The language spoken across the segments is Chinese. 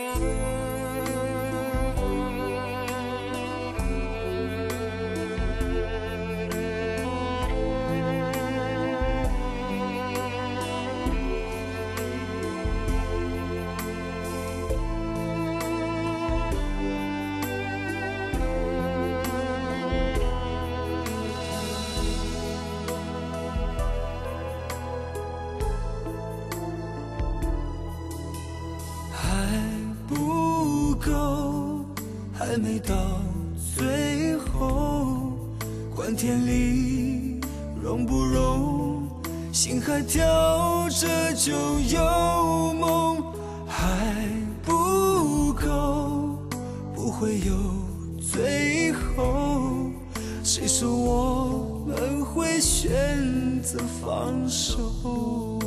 还没到最后，观天理容不容，心还跳着就有梦，还不够，不会有最后。谁说我们会选择放手？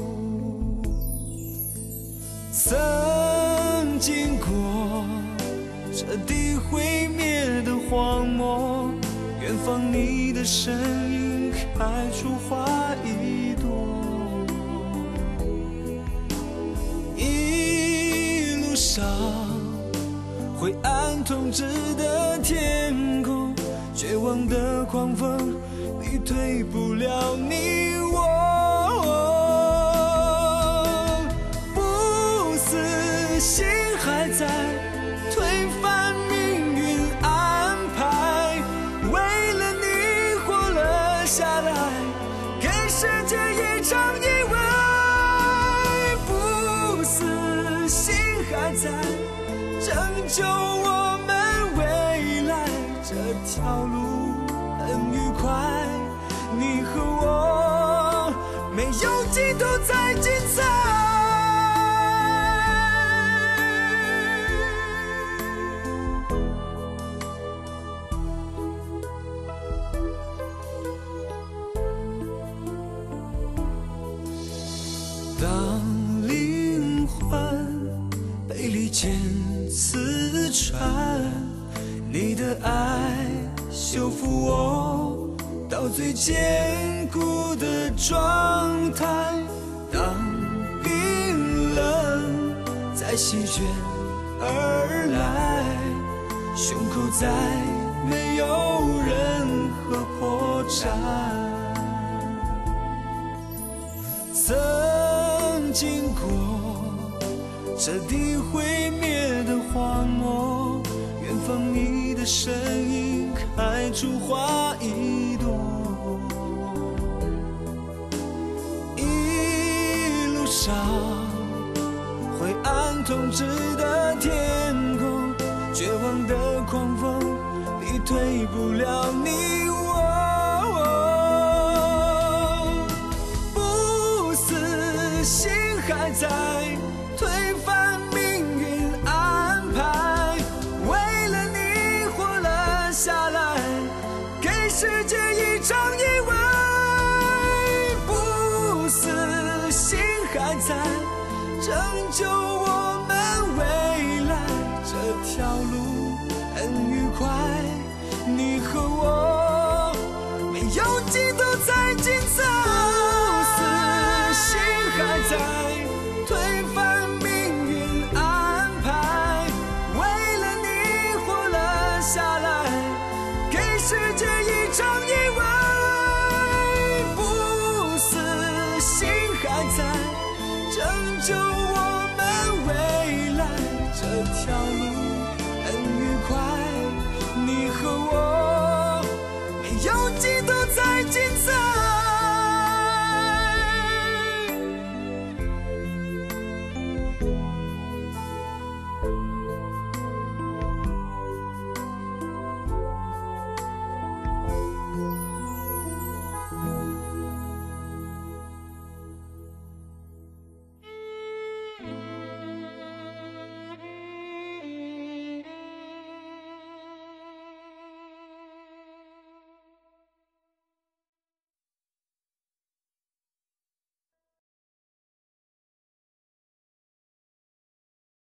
曾经过彻底毁灭的荒漠，远方你的身影开出花一朵。一路上灰暗统治的天空，绝望的狂风逼退不了你我。不死心还在推翻命运安排，为了你活了下来，给世界一场意外。不死心还在拯救我们未来，这条路很愉快，你和我没有尽头再精彩。当灵魂被利剑刺穿，你的爱修复我到最坚固的状态。当冰冷再席卷而来，胸口再没有任何破绽。曾经过彻底毁灭的荒漠，远方你的身影开出花一朵。一路上灰暗统治的天空，绝望的狂风逼退不了你我。不死心还在推翻命运安排，为了你活了下来，给世界一场意外。不死心还在拯救